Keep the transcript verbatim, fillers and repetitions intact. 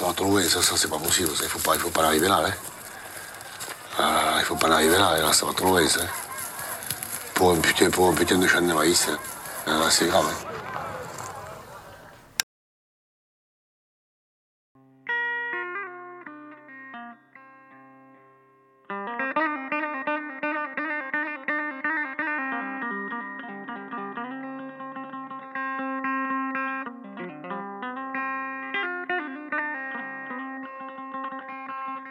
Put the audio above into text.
ça va trop loin, ça, ça c'est pas possible, ça, il faut pas, il faut pas l'arriver là, hein. Ah, il faut pas l'arriver là, là, ça va trop loin, ça. Pour un putain, pour un putain de champ de maïs, hein. Là, c'est grave, hein.